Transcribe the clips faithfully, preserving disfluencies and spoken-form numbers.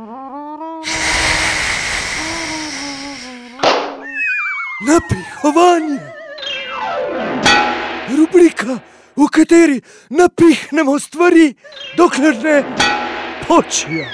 Napihovanje. Rubrika, v kateri napihnemo stvari, dokler ne počijo.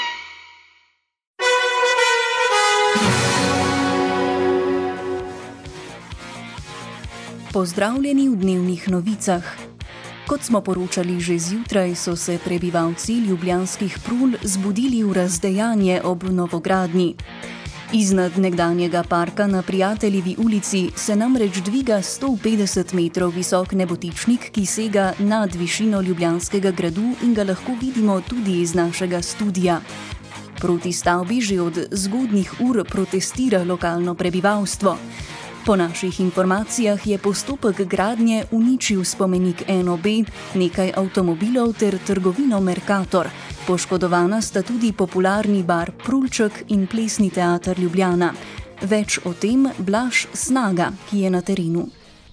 Pozdravljeni v dnevnih novicah. Kot smo poročali že zjutraj, so se prebivalci ljubljanskih Prul zbudili v razdejanje ob novogradnji. Iznad nekdanjega parka na Prijateljevi ulici se namreč dviga sto petdeset metrov visok nebotičnik, ki sega nad višino Ljubljanskega gradu in ga lahko vidimo tudi iz našega studia. Proti stavbi že od zgodnjih ur protestira lokalno prebivalstvo. Po naših informacijah je postopek gradnje uničil spomenik N O B, nekaj avtomobilov ter trgovino Mercator. Poškodovana sta tudi popularni bar Prulček in plesni teater Ljubljana. Več o tem Blaž Snaga, ki je na terenu.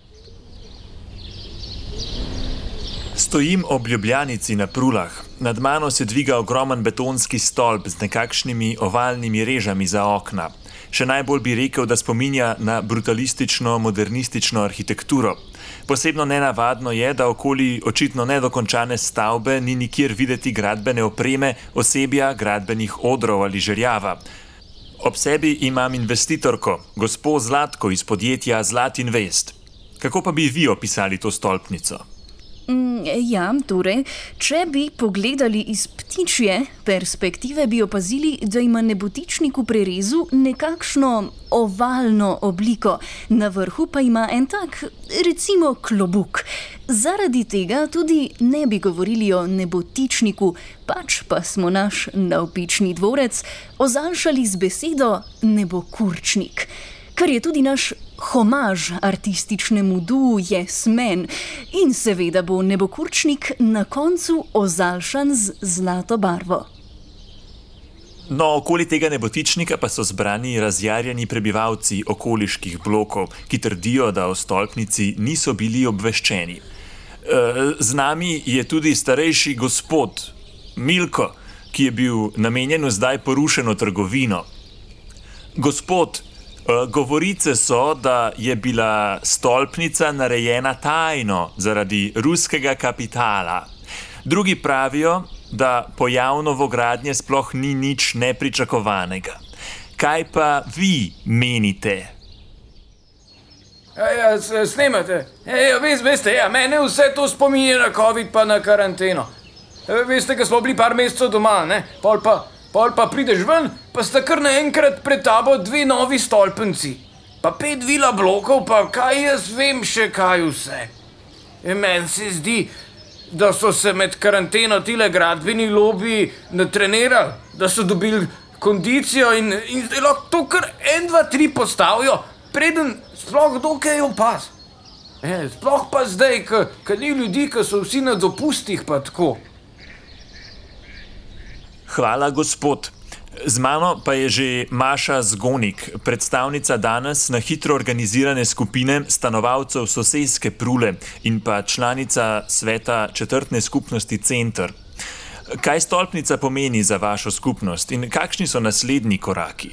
Stojim ob Ljubljanici na Prulah. Nad mano se dviga ogromen betonski stolp z nekakšnimi ovalnimi režami za okna. Še najbolj bi rekel, da spominja na brutalistično-modernistično arhitekturo. Posebno nenavadno je, da okoli očitno nedokončane stavbe ni nikjer videti gradbene opreme, osebja, gradbenih odrov ali žerjava. Ob sebi imam investitorko, gospo Zlatko iz podjetja Zlatinvest. Kako pa bi vi opisali to stolpnico? Ja, torej, če bi pogledali iz ptičje perspektive, bi opazili, da ima nebotičnik v prerezu nekakšno ovalno obliko, na vrhu pa ima en tak, recimo, klobuk. Zaradi tega tudi ne bi govorili o nebotičniku, pač pa smo naš navpični dvorec ozaljšali z besedo nebokurčnik, kar je tudi naš homaž artističnemu duu Yes Men. In seveda bo nebokurčnik na koncu ozaljšan z zlato barvo. No, okoli tega nebotičnika pa so zbrani razjarjeni prebivalci okoliških blokov, ki trdijo, da o stolpnici niso bili obveščeni. Z nami je tudi starejši gospod Milko, ki je bil namenjen v zdaj porušeno trgovino. Gospod, govorice so, da je bila stolpnica narejena tajno zaradi ruskega kapitala. Drugi pravijo, da pojav novogradnje sploh ni nič nepričakovanega. Kaj pa vi menite? Ja, ja, snemate. Ja, veste, ja, mene vse to spominja na COVID pa na karanteno. Veste, ko smo bili par mesecev doma, ne? Pol pa Pol pa prideš ven, pa sta kar naenkrat pred tabo dve novi stolpenci. Pa pet vila blokov, pa kaj jaz vem še kaj vse. In meni se zdi, da so se med karanteno tile gradbeni lobiji natrenirali, da so dobili kondicijo in, in zdaj lahko to kar en, dva, tri postavijo, preden sploh kdo kaj opaz. E, sploh pa zdaj, ko ni ljudi, ko so vsi na dopustih pa tako. Hvala, gospod. Z mano pa je že Maša Zgonik, predstavnica danes na hitro organizirane skupine stanovalcev soseske Prule in pa članica sveta četrtne skupnosti Center. Kaj stolpnica pomeni za vašo skupnost in kakšni so naslednji koraki?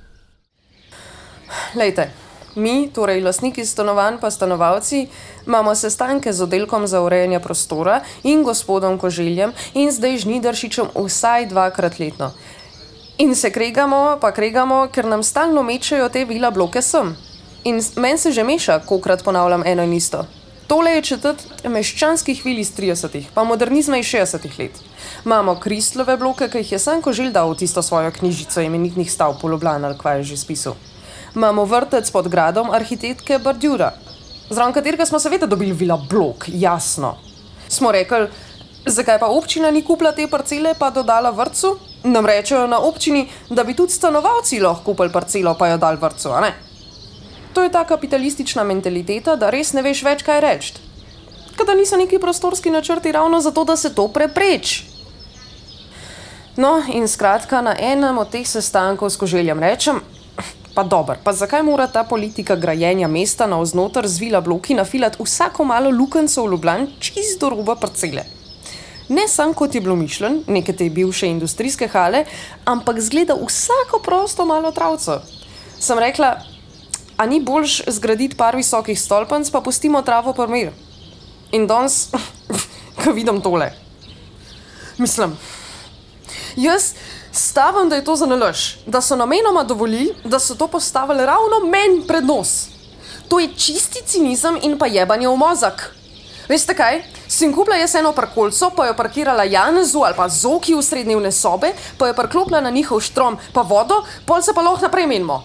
Lejte, mi, torej lastniki stanovanj pa stanovalci, imamo sestanke z oddelkom za urejanje prostora in gospodom Koželjem in zdaj Žnidaršičem vsaj dvakrat letno. In se kregamo, pa kregamo, ker nam stalno mečejo te vila bloke sem. In meni se že meša, kolikrat ponavljam eno in isto. Tole je četrt meščanskih vil iz tridesetih, pa modernizma iz šestdesetih let. Imamo Kristlove bloke, ki jih je sam Koželj dal v tisto svojo knjižico imenitnih stavb v Ljubljani, ali kva je že spisal. Imamo vrtec pod gradom arhitektke Bardjura, zraven katerega smo seveda dobili vila blok, jasno. Smo rekli, zakaj pa občina ni kupila te parcele pa dodala vrtcu? Nam rečejo na občini, da bi tudi stanovalci lahko kupili parcelo pa jo dali vrtcu, a ne? To je ta kapitalistična mentaliteta, da res ne veš več, kaj reči. Kada niso neki prostorski načrti ravno zato, da se to prepreči. No, in skratka, na enem od teh sestankov s Koželjem rečem, pa dober, pa zakaj mora ta politika grajenja mesta navznoter z vila bloki nafilati vsako malo lukenco v Ljubljani čist do roba parcele? Ne sam kot je bilo mišljen, neke te bivše industrijske hale, ampak zgleda vsako prosto malo travco. Sem rekla, a ni boljš zgraditi par visokih stolpenc, pa pustimo travo pri miru. In danes, ko vidim tole. Mislim, jaz stavim, da je to za nalaž, da so namenoma dovolili, da so to postavili ravno meni pred nos. To je čisti cinizem in pa jebanje v mozak. Veste kaj? Sem kupila jaz eno parkolco, pa jo parkirala Janezu ali pa Zoki v srednjevne sobe, pa jo parklopila na njihov štrom, pa vodo, pol se pa lahko naprej menimo.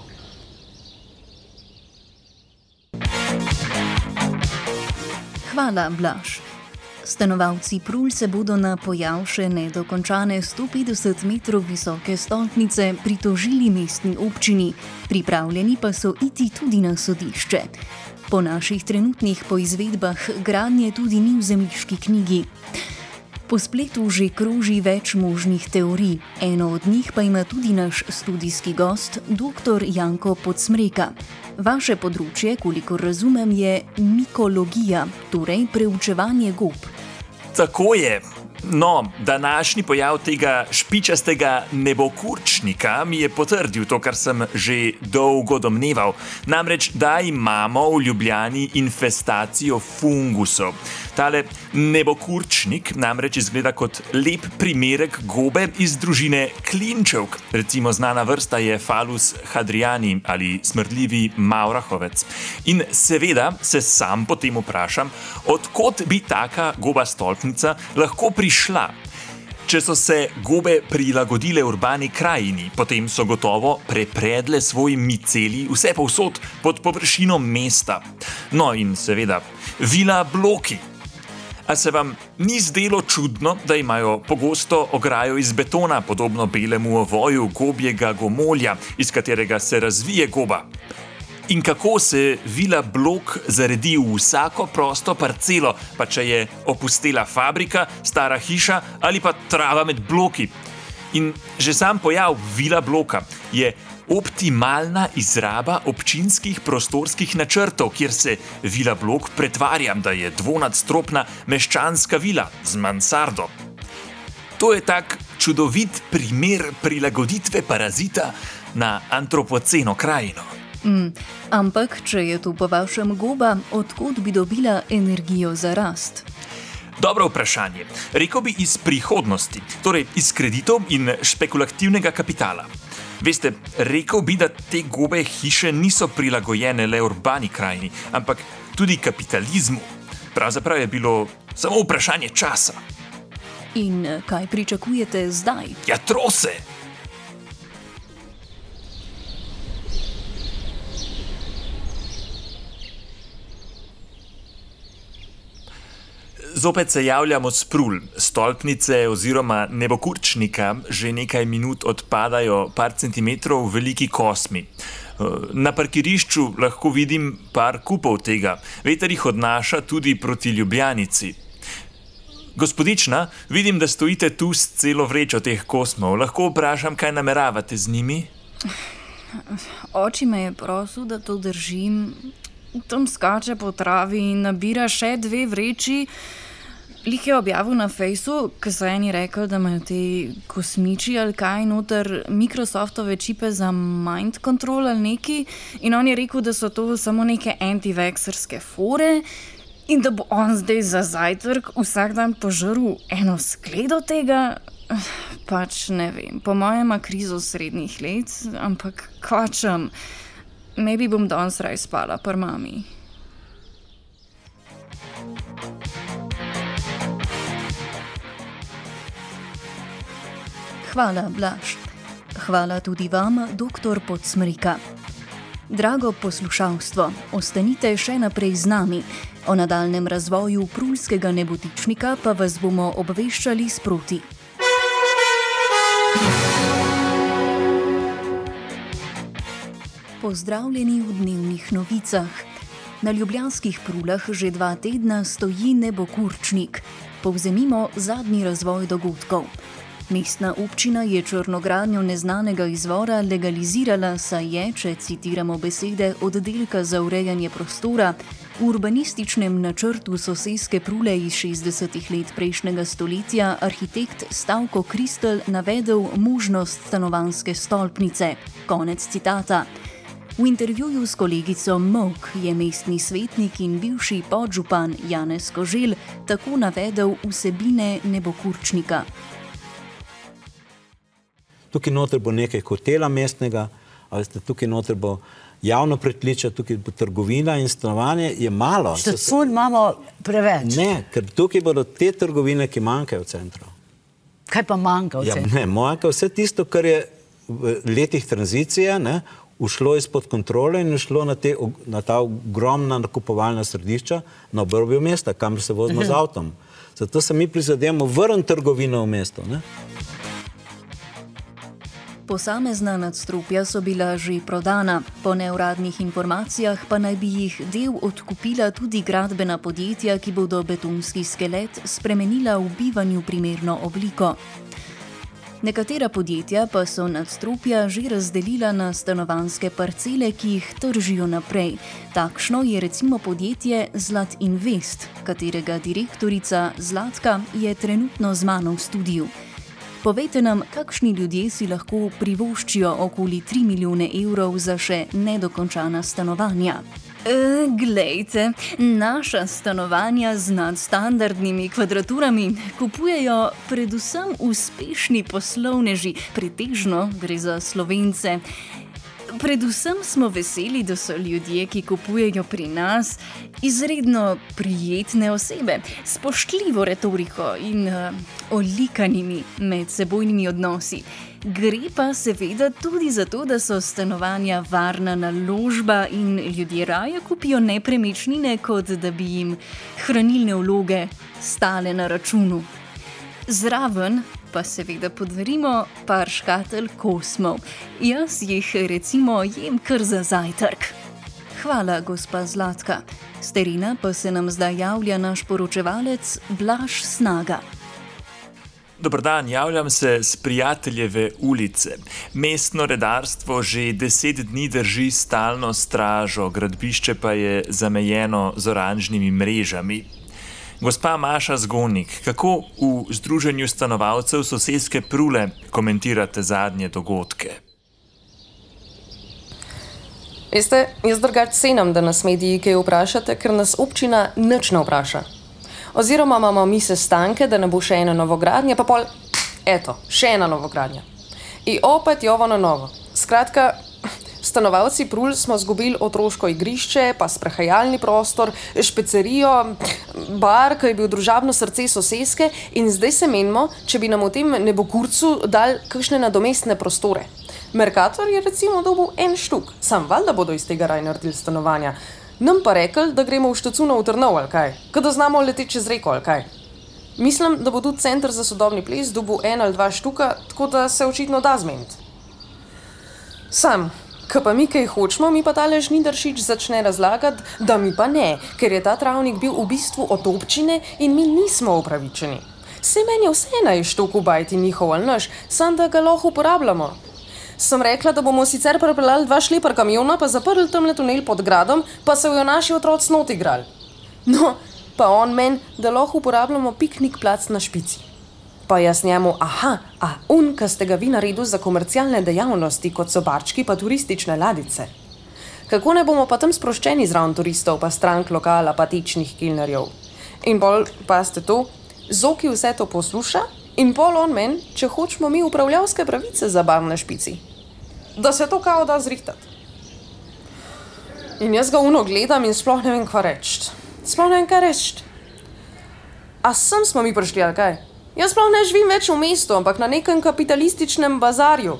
Hvala, Blaž. Stanovalci Prul se bodo na pojav še nedokončane sto petdeset metrov visoke stolpnice pritožili mestni občini, pripravljeni pa so iti tudi na sodišče. Po naših trenutnih poizvedbah gradnje tudi ni v zemljiški knjigi. Po spletu že kroži več možnih teorij, eno od njih pa ima tudi naš studijski gost, doktor Janko Podsmreka. Vaše področje, kolikor razumem, je mikologija, torej preučevanje gob. Tako je. No, današnji pojav tega špičastega nebokurčnika mi je potrdil to, kar sem že dolgo domneval. Namreč, da imamo v Ljubljani infestacijo fungusov. Tale nebokurčnik namreč izgleda kot lep primerek gobe iz družine klinčevk. Recimo znana vrsta je Phallus hadriani ali smrdljivi mavrahovec. In seveda se sam potem vprašam, od kod bi taka goba stolpnica lahko prišla. Šla. Če so se gobe prilagodile urbani krajini, potem so gotovo prepredle svoj miceli vse povsod pod površino mesta. No in seveda, vila bloki. A se vam ni zdelo čudno, da imajo pogosto ograjo iz betona, podobno belemu ovoju gobjega gomolja, iz katerega se razvije goba? In kako se vila blok zaredi v vsako prosto parcelo, pa če je opustela fabrika, stara hiša ali pa trava med bloki. In že sam pojav vila bloka je optimalna izraba občinskih prostorskih načrtov, kjer se vila blok pretvarja, da je dvonadstropna meščanska vila z mansardo. To je tak čudovit primer prilagoditve parazita na antropoceno krajino. Mm, ampak, če je to po vašem goba, odkot bi dobila energijo za rast? Dobro vprašanje. Rekel bi iz prihodnosti, torej iz kreditov in špekulativnega kapitala. Veste, rekel bi, da te gobe hiše niso prilagojene le urbani krajini, ampak tudi kapitalizmu. Pravzaprav je bilo samo vprašanje časa. In kaj pričakujete zdaj? Ja, trose! Zopet se javljamo s Prul. Stolpnice oziroma nebokurčnika že nekaj minut odpadajo par centimetrov veliki kosmi. Na parkirišču lahko vidim par kupov tega. Veter jih odnaša tudi proti Ljubljanici. Gospodična, vidim, da stojite tu s celo vrečo teh kosmov. Lahko vprašam, kaj nameravate z njimi? Oči me je prosil, da to držim. Tam skače po travi in nabira še dve vreči. Lih je objavil na Fejsu, ko so eni rekli, da imajo te kosmiči ali kaj noter Microsoftove čipe za mind control ali neki. In on je rekel, da so to samo neke anti-vaxxerske fore in da bo on zdaj za zajtrk vsak dan požrl eno skledo tega. Pač ne vem, po mojem ima krizo srednjih let, ampak kvačem. Maybe bom danes raj spala pri mami. Hvala, Blaž. Hvala tudi vam, doktor Podsmreka. Drago poslušalstvo, ostanite še naprej z nami. O nadaljnem razvoju prulskega nebotičnika pa vas bomo obveščali sproti. Pozdravljeni v dnevnih novicah. Na ljubljanskih Prulah že dva tedna stoji nebokurčnik. Povzemimo zadnji razvoj dogodkov. Mestna občina je črnogradnjo neznanega izvora legalizirala, saj je, če citiramo besede oddelka za urejanje prostora, V urbanističnem načrtu soseske Prule iz šestdesetih let prejšnjega stoletja arhitekt Stavko Kristl navedel možnost stanovanjske stolpnice. Konec citata. V intervjuju s kolegico Mok je mestni svetnik in bivši podžupan Janez Koželj tako navedel vsebine nebokurčnika. Tukaj noter bo nekaj hotela mestnega, ali ste tukaj noter bo javno pritličje, tukaj bo trgovina in stanovanje, je malo. Štacun imamo preveč. Ne, ker tukaj bodo te trgovine, ki manjkajo v centru. Kaj pa manjka v Ja, centru? ne, manjka vse tisto, kar je v letih tranzicije, ne, ušlo izpod kontrole in ušlo na, te, na ta ogromna nakupovalna središča na obrobju mesta, kamor se vozimo z avtom. Zato se mi prizadevamo vrniti trgovino v mesto. Ne? Posamezna nadstropja so bila že prodana. Po neuradnih informacijah pa naj bi jih del odkupila tudi gradbena podjetja, ki bodo betonski skelet spremenila v bivanju primerno obliko. Nekatera podjetja pa so nadstropja že razdelila na stanovanjske parcele, ki jih tržijo naprej. Takšno je recimo podjetje Zlat Invest, katerega direktorica Zlatka je trenutno z mano v studiu. Povejte nam, kakšni ljudje si lahko privoščijo okoli tri milijone evrov za še nedokončana stanovanja. E, glejte, naša stanovanja z nadstandardnimi kvadraturami kupujejo predvsem uspešni poslovneži, pretežno gre za Slovence. Predvsem smo veseli, da so ljudje, ki kupujejo pri nas, izredno prijetne osebe, s spoštljivo retoriko in uh, olikanimi medsebojnimi odnosi. Gre pa seveda tudi za to, da so stanovanja varna naložba in ljudje raje kupijo nepremičnine, kot da bi jim hranilne vloge stale na računu. Zraven pa seveda podarimo par škatelj kosmov. Jaz jih recimo jem kar za zajtrk. Hvala, gospa Zlatka. S terena pa se nam zdaj javlja naš poročevalec Blaž Snaga. Dober dan, javljam se s Prijateljeve ulice. Mestno redarstvo že deset dni drži stalno stražo, gradbišče pa je zamejeno z oranžnimi mrežami. Gospa Maša Zgonnik, kako v Združenju stanovalcev soseske Prule komentirate zadnje dogodke? Veste, jaz drugače cenim, da nas mediji kaj vprašate, ker nas občina nič ne vpraša. Oziroma imamo mi sestanke, da ne bo še ena novogradnja, pa pol, eto, še ena novogradnja. In opet jovo na novo. Skratka, stanovalci Prul smo zgubili otroško igrišče, pa sprehajalni prostor, špecerijo, bar, ki je bil družabno srce soseske in zdaj se menimo, če bi nam v tem nebokurcu dali kakšne nadomestne prostore. Mercator je recimo dobil en štuk, sam valjda bodo iz tega raj naredili stanovanja. Nam pa rekli, da gremo v Štacuno v Trnov ali kaj, kada znamo leteti čez reko ali kaj. Mislim, da bo tudi center za sodobni ples dobil en ali dva štuka, tako da se očitno da zmeniti. Sam, ko pa mi kaj hočemo, mi pa tale Žnidaršič začne razlagati, da mi pa ne, ker je ta travnik bil v bistvu od občine in mi nismo upravičeni. Se meni je vse naj štuk ubajti njihov ali naš, sam da ga lahko uporabljamo. Sem rekla, da bomo sicer prepeljali dva šlepar kamiona, pa zaprli tamle tunel pod gradom, pa se jo naši otroci not igrali. No, pa on men, da lahko uporabljamo piknik plac na Špici. Pa jaz njemu, aha, a un, ka ste ga vi naredil za komercialne dejavnosti, kot so barčki pa turistične ladice. Kako ne bomo pa tam sproščeni zraven turistov, pa strank lokala, pa tečnih kilnerjev. In pol, pa ste to, Zoki vse to posluša in pol on men, če hočemo mi upravljavske pravice za bar na Špici. Da se to kao da zrihtati. In jaz ga uno gledam in sploh ne vem, kva reči. Sploh ne vem, kaj reči. A sem smo mi prišli, ali kaj? Jaz sploh ne živim več v mestu, ampak na nekem kapitalističnem bazarju.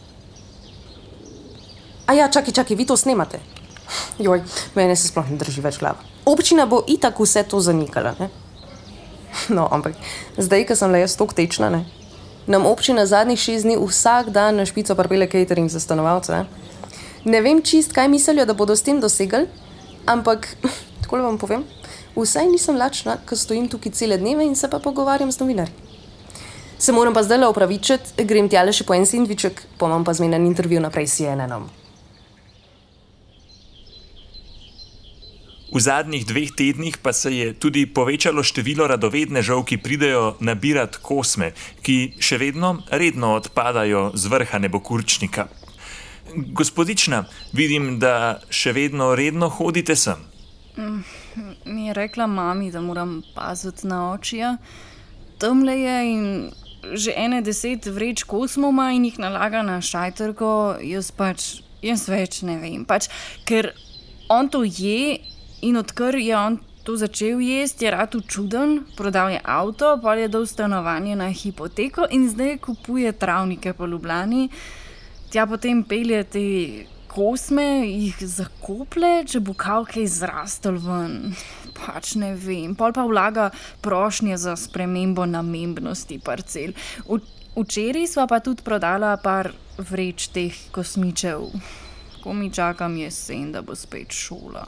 A ja, čaki, čaki, vi to snemate. Joj, mene se sploh ne drži več glava. Občina bo itak vse to zanikala, ne? No, ampak zdaj, ko sem le jaz toliko tečna, ne? Nam občina zadnjih šest dni vsak dan na Špico pripelje catering za stanovalce, ne? Ne vem čist, kaj mislijo, da bodo s tem dosegli, ampak, takole vam povem, vsaj nisem lačna, ko stojim tukaj cele dneve in se pa pogovarjam z novinarji. Se moram pa zdaj le opravičiti, grem tjale še po en sendviček, pa imam pa zmenen intervju naprej s C N N-om. V zadnjih dveh tednih pa se je tudi povečalo število radovednežev, ki pridejo nabirat kosme, ki še vedno redno odpadajo z vrha Nebokurčnika. Gospodična, vidim, da še vedno redno hodite sem. Mi je rekla mami, da moram paziti na očija. Tamle je in že ene deset vreč kosmov ima in jih nalaga na šajtrko. Jaz pač, jaz več ne vem. Pač, ker on to je in odkar je on to začel jesti, je rad čuden, prodal je avto, pol je dal stanovanje na hipoteko in zdaj kupuje travnike po Ljubljani. Tja potem pelje te kosme, jih zakoplje, če bo kao kaj zrastel ven. Pač ne vem. Pol pa vlaga prošnje za spremembo namembnosti parcel. V, včeraj sva pa tudi prodala par vreč teh kosmičev. Ko mi čakam jesen, da bo spet šola.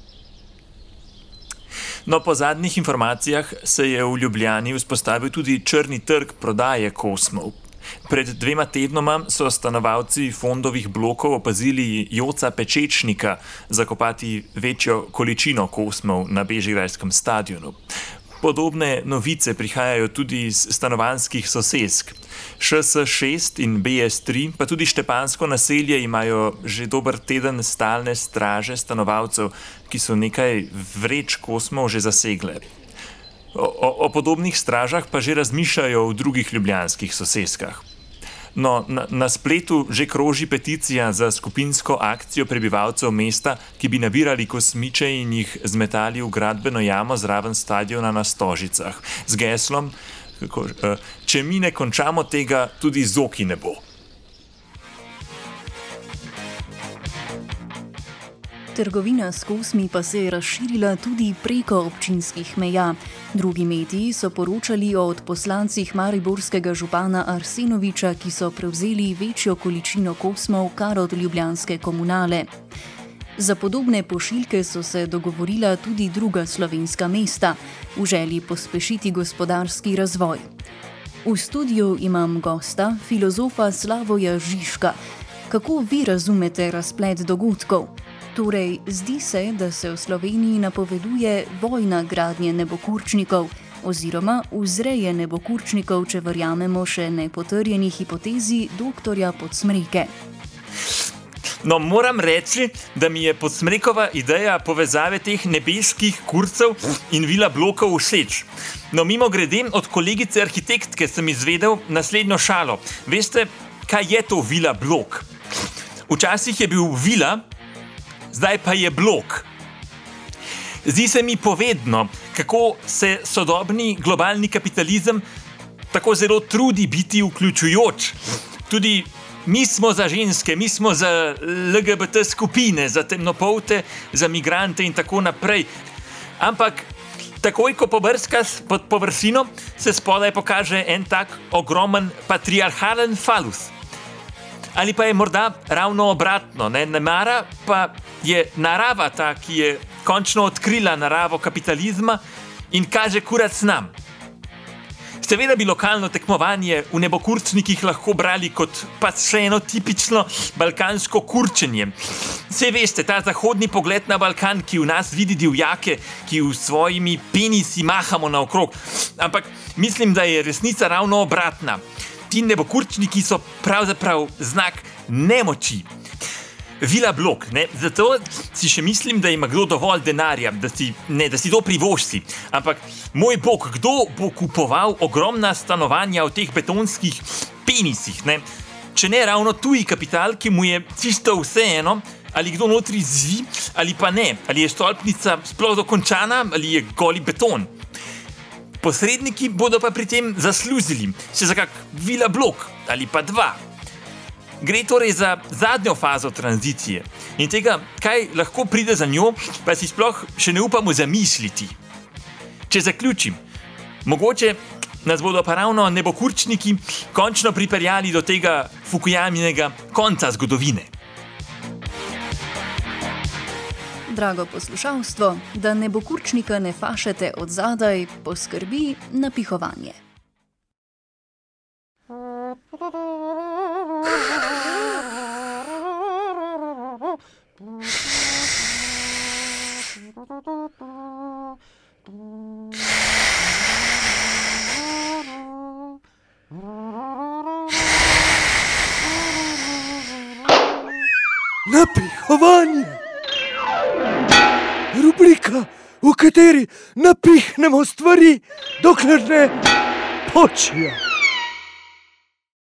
No, po zadnjih informacijah se je v Ljubljani vzpostavil tudi črni trg prodaje kosmov. Pred dvema tednoma so stanovalci fondovih blokov opazili Joca Pečečnika zakopati večjo količino kosmov na bežigrajskem stadionu. Podobne novice prihajajo tudi iz stanovanjskih sosesk. Š S šest in B S tri, pa tudi Štepansko naselje imajo že dober teden stalne straže stanovalcev, ki so nekaj vreč kosmov že zasegle. O, o, o podobnih stražah pa že razmišljajo v drugih ljubljanskih soseskah. No, na, na spletu že kroži peticija za skupinsko akcijo prebivalcev mesta, ki bi nabirali kosmiče in jih zmetali v gradbeno jamo zraven stadiona na Stožicah. Z geslom, kako, če mi ne končamo tega, tudi Zoki ne bo. Trgovina s kosmi pa se je razširila tudi preko občinskih meja. Drugi mediji so poročali o odposlancih mariborskega župana Arsenoviča, ki so prevzeli večjo količino kosmov kar od ljubljanske komunale. Za podobne pošiljke so se dogovorila tudi druga slovenska mesta, v želji pospešiti gospodarski razvoj. V studiu imam gosta, filozofa Slavoja Žižka. Kako vi razumete razplet dogodkov? Torej, zdi se, da se v Sloveniji napoveduje vojna gradnje nebokurčnikov oziroma vzreje nebokurčnikov, če verjamemo še nepotrjeni hipotezi doktorja Podsmreke. No, moram reči, da mi je Podsmrekova ideja povezave teh nebeskih kurcev in vila blokov všeč. No, mimo grede, od kolegice arhitektke sem izvedel naslednjo šalo. Veste, kaj je to vila blok? Včasih je bil vila, zdaj pa je blok. Zdi se mi povedno, kako se sodobni globalni kapitalizem tako zelo trudi biti vključujoč. Tudi mi smo za ženske, mi smo za L G B T skupine, za temnopolte, za migrante in tako naprej. Ampak takoj, ko pobrskaš pod površino, se spodaj pokaže en tak ogromen patriarhalen falus. Ali pa je morda ravno obratno, ne? Nemara pa je narava ta, ki je končno odkrila naravo kapitalizma in kaže kurac nam. Seveda bi lokalno tekmovanje v nebokurčnikih lahko brali kot pa še eno tipično balkansko kurčenje. Saj veste, ta zahodni pogled na Balkan, ki v nas vidi divjake, ki v svojimi penisi mahamo naokrog. Ampak mislim, da je resnica ravno obratna. Ti nebokurčniki so pravzaprav znak nemoči. Vila blok, ne? Zato si še mislim, da ima kdo dovolj denarja, da si, ne, da si to privošči. Ampak, moj bog, kdo bo kupoval ogromna stanovanja v teh betonskih penisih, ne? Če ne ravno tuji kapital, ki mu je čisto vseeno, ali kdo notri zvi, ali pa ne. Ali je stolpnica sploh dokončana, ali je goli beton. Posredniki bodo pa pri tem zaslužili še za kak vila blok ali pa dva. Gre torej za zadnjo fazo tranzicije in tega, kaj lahko pride za njo, pa si sploh še ne upamo zamisliti. Če zaključim, mogoče nas bodo pa ravno nebokurčniki končno pripeljali do tega Fukujaminega konca zgodovine. Drago poslušalstvo, da nebokurčnika ne fašete od zadaj, poskrbi napihovanje. Napihovanje. Rubrika, v kateri napihnemo stvari, dokler ne počijo.